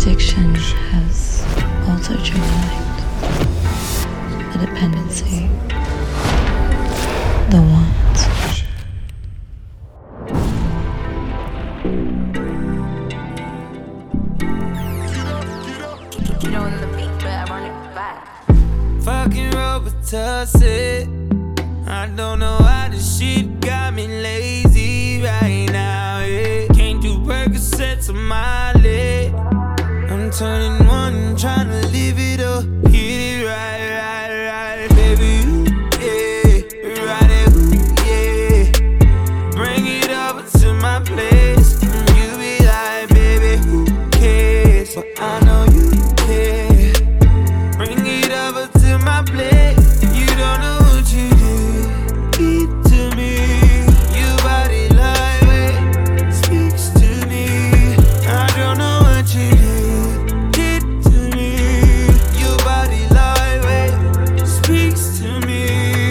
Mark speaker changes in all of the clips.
Speaker 1: addiction has altered your mind. The dependency, the want.
Speaker 2: You know the beat, but I run it back.
Speaker 3: Fucking Robitussin. I don't know why this shit got me lazy right now, yeah. Can't do Percocets on my leg. I'm turning one, trying to live it up. Hit it right, baby, ooh, yeah. Ride it, ooh, yeah. Bring it over to my place. You be like, baby, who cares? But I know you care. Bring it over to my place. You don't know what you do to me. Your body lightweight speaks to me. I don't know what you did to me. Your body lightweight speaks to me.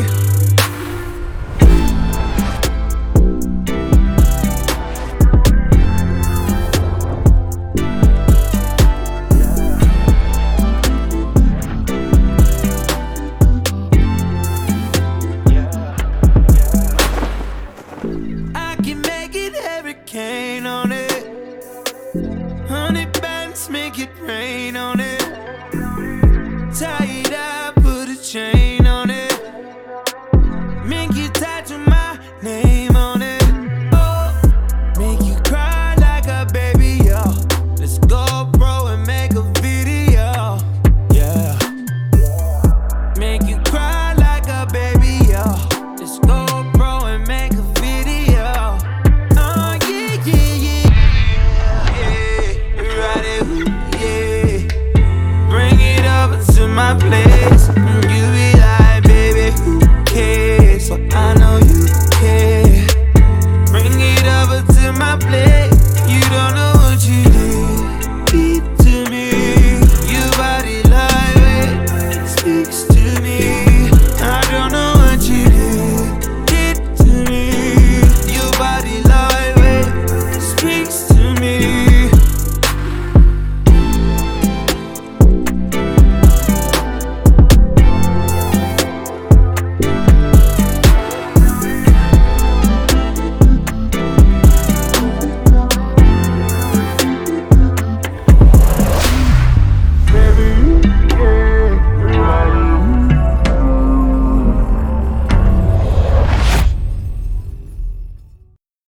Speaker 3: I can make it hurricane on it. 100 bands make it rain on it.